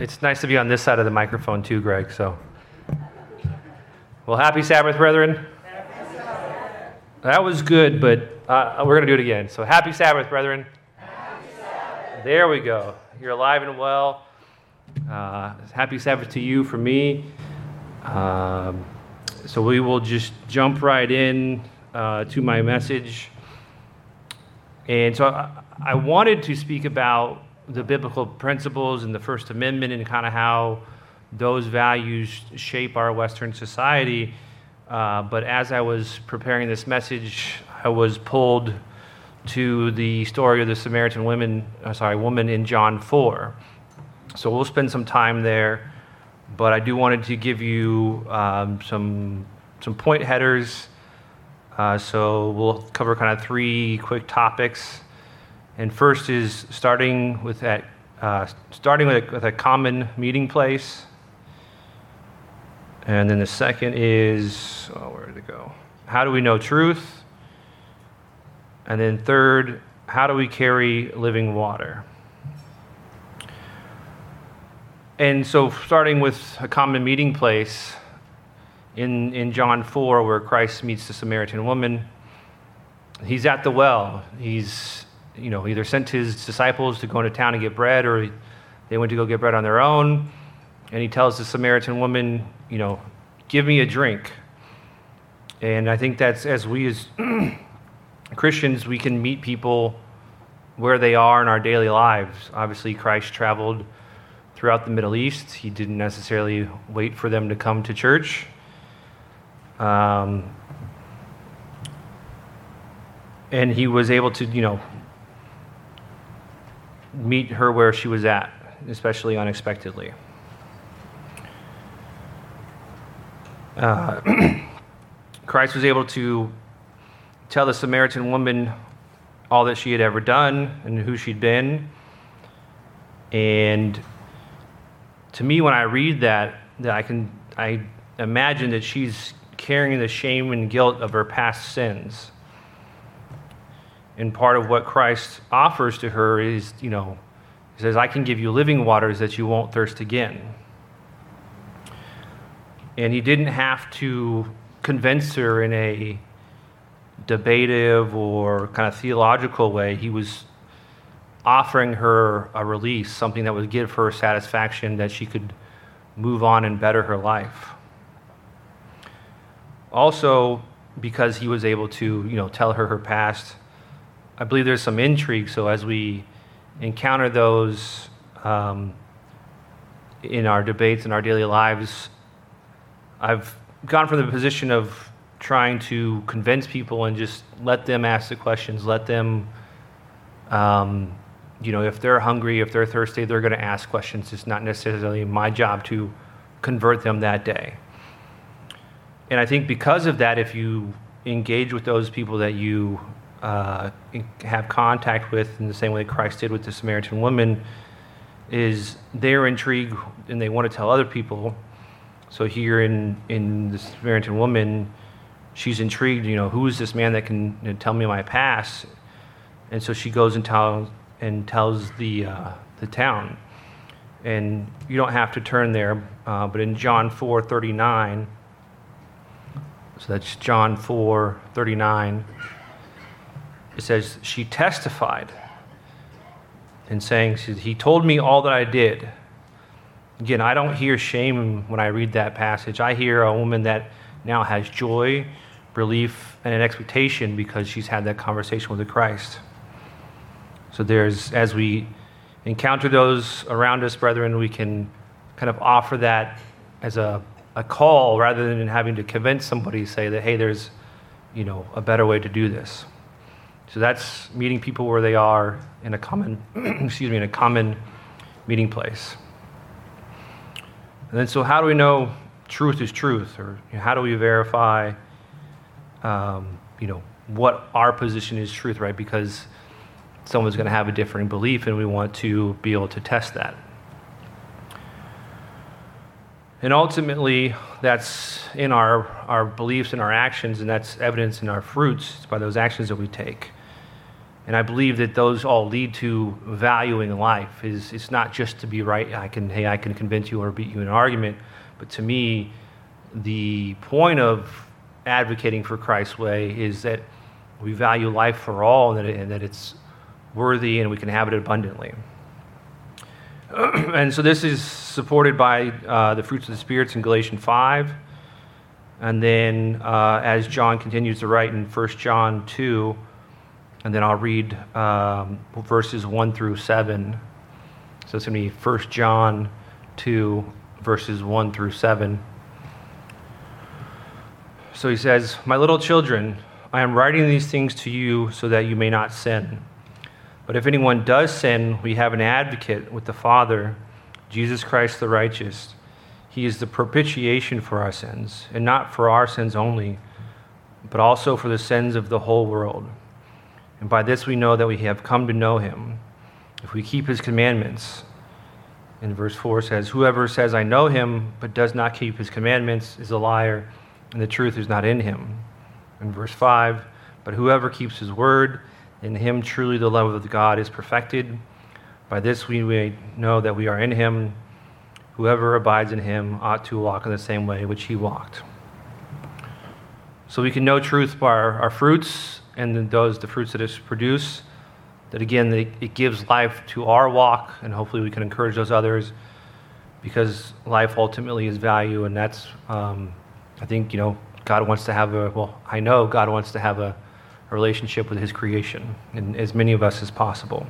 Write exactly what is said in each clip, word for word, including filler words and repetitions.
It's nice to be on this side of the microphone too, Greg. So, well, happy Sabbath, brethren. Happy Sabbath. That was good, but uh, we're going to do it again. So, happy Sabbath, brethren. Happy Sabbath. There we go. You're alive and well. Uh, happy Sabbath to you from me. Um, so we will just jump right in uh, to my message. And so I, I wanted to speak about the biblical principles in the First Amendment and kind of how those values shape our Western society. Uh, but as I was preparing this message, I was pulled to the story of the Samaritan women, uh, sorry, woman in John four. So we'll spend some time there, but I do wanted to give you um, some some point headers. Uh, so we'll cover kind of three quick topics. And first is starting with that, uh, starting with a, with a common meeting place. And then the second is, oh, where did it go? How do we know truth? And then third, how do we carry living water? And so starting with a common meeting place, in, in John four, where Christ meets the Samaritan woman, he's at the well. He's you know, either sent his disciples to go into town and get bread, or they went to go get bread on their own. And he tells the Samaritan woman, you know, give me a drink. And I think that's, as we as Christians, we can meet people where they are in our daily lives. Obviously, Christ traveled throughout the Middle East. He didn't necessarily wait for them to come to church. Um, and he was able to, you know, meet her where she was at, especially unexpectedly. Uh, Christ was able to tell the Samaritan woman all that she had ever done and who she'd been. And to me, when I read that, that I can I imagine that she's carrying the shame and guilt of her past sins. And part of what Christ offers to her is, you know, he says, I can give you living waters that you won't thirst again. And he didn't have to convince her in a debative or kind of theological way. He was offering her a release, something that would give her satisfaction, that she could move on and better her life. Also, because he was able to, you know, tell her her past, I believe there's some intrigue. So as we encounter those um, in our debates, in our daily lives, I've gone from the position of trying to convince people and just let them ask the questions, let them, um, you know, if they're hungry, if they're thirsty, they're going to ask questions. It's not necessarily my job to convert them that day. And I think because of that, if you engage with those people that you Uh, have contact with in the same way Christ did with the Samaritan woman, is they're intrigued and they want to tell other people. So here in, in the Samaritan woman, she's intrigued, you know, who is this man that can you know, tell me my past? And so she goes and, tell, and tells the, uh, the town. And you don't have to turn there, uh, but in John four thirty-nine, so that's John four thirty-nine, it says, she testified in saying, he told me all that I did. Again, I don't hear shame when I read that passage. I hear a woman that now has joy, relief, and an expectation because she's had that conversation with the Christ. So there's, as we encounter those around us, brethren, we can kind of offer that as a, a call rather than having to convince somebody, say that, hey, there's, you know, a better way to do this. So that's meeting people where they are in a common, excuse me, in a common meeting place. And then, so how do we know truth is truth, or you know, how do we verify, um, you know, what our position is truth, right? Because someone's going to have a differing belief, and we want to be able to test that. And ultimately, that's in our, our beliefs and our actions, and that's evidence in our fruits. It's by those actions that we take. And I believe that those all lead to valuing life. Is It's not just to be right. I can, hey, I can convince you or beat you in an argument. But to me, the point of advocating for Christ's way is that we value life for all, and that, it, and that it's worthy and we can have it abundantly. And so this is supported by uh, the fruits of the spirits in Galatians five. And then uh, as John continues to write in First John two, and then I'll read um, verses one through seven. So it's going to be First John two, verses one through seven. So he says, "My little children, I am writing these things to you so that you may not sin. But if anyone does sin, we have an advocate with the Father, Jesus Christ the righteous. He is the propitiation for our sins, and not for our sins only, but also for the sins of the whole world. And by this we know that we have come to know him, if we keep his commandments." And verse four says, "Whoever says, 'I know him,' but does not keep his commandments is a liar, and the truth is not in him." And verse five, "But whoever keeps his word, in him truly the love of God is perfected. By this we may know that we are in him. Whoever abides in him ought to walk in the same way which he walked." So we can know truth by our, our fruits, and then those, the fruits that it produce, that again, they, it gives life to our walk, and hopefully we can encourage those others, because life ultimately is value, and that's, um, I think, you know, God wants to have a, well, I know God wants to have a, a relationship with his creation, and as many of us as possible.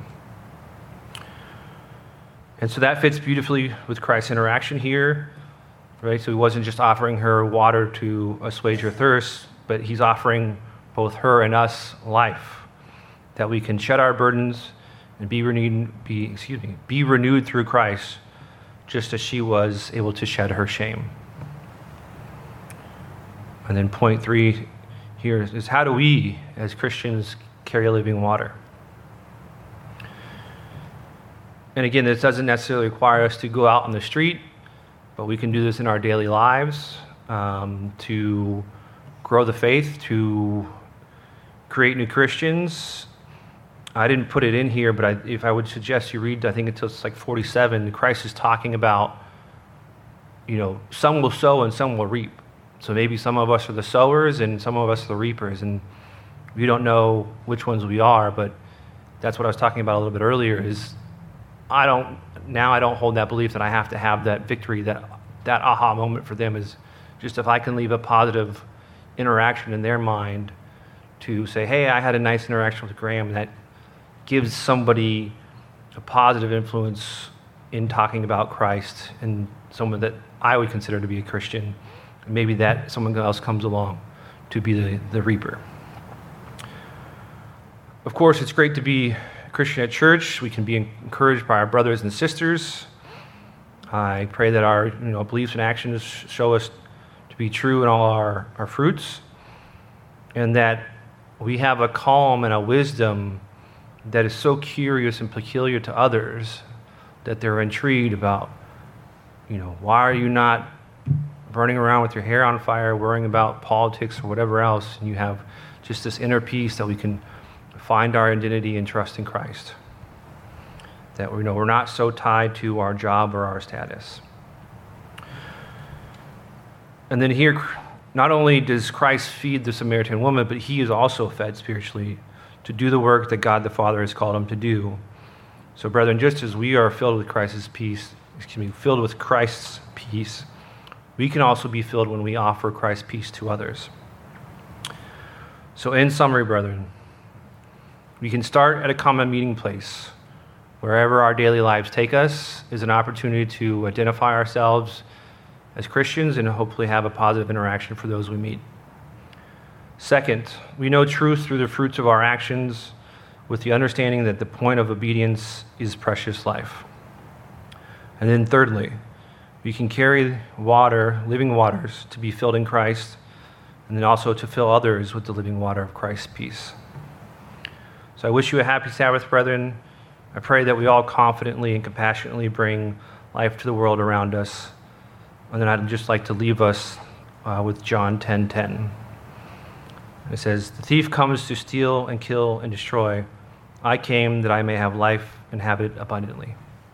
And so that fits beautifully with Christ's interaction here, right? So he wasn't just offering her water to assuage her thirst, but he's offering both her and us life, that we can shed our burdens and be renewed, be, excuse me, be renewed through Christ, just as she was able to shed her shame. And then point three here is, how do we, as Christians, carry living water? And again, this doesn't necessarily require us to go out on the street, but we can do this in our daily lives um, to grow the faith, to create new Christians. I didn't put it in here, but I, if I would suggest you read, I think until it's like forty-seven, Christ is talking about, you know, some will sow and some will reap. So maybe some of us are the sowers and some of us are the reapers, and we don't know which ones we are, but that's what I was talking about a little bit earlier, is I don't, now I don't hold that belief that I have to have that victory, that that aha moment for them is just if I can leave a positive interaction in their mind to say, hey, I had a nice interaction with Graham, that gives somebody a positive influence in talking about Christ and someone that I would consider to be a Christian. Maybe that someone else comes along to be the, the reaper. Of course, it's great to be a Christian at church. We can be encouraged by our brothers and sisters. I pray that our you know, beliefs and actions show us to be true in all our, our fruits, and that we have a calm and a wisdom that is so curious and peculiar to others that they're intrigued about, you know, why are you not burning around with your hair on fire, worrying about politics or whatever else, and you have just this inner peace that we can find our identity and trust in Christ. That we know we're not so tied to our job or our status. And then here, not only does Christ feed the Samaritan woman, but he is also fed spiritually to do the work that God the Father has called him to do. So brethren, just as we are filled with Christ's peace, excuse me, filled with Christ's peace, we can also be filled when we offer Christ's peace to others. So in summary, brethren, we can start at a common meeting place. Wherever our daily lives take us is an opportunity to identify ourselves as Christians and hopefully have a positive interaction for those we meet. Second, we know truth through the fruits of our actions with the understanding that the point of obedience is precious life. And then thirdly, we can carry water, living waters, to be filled in Christ, and then also to fill others with the living water of Christ's peace. So I wish you a happy Sabbath, brethren. I pray that we all confidently and compassionately bring life to the world around us. And then I'd just like to leave us uh, with John ten ten. It says, "The thief comes to steal and kill and destroy, I came that I may have life and have it abundantly.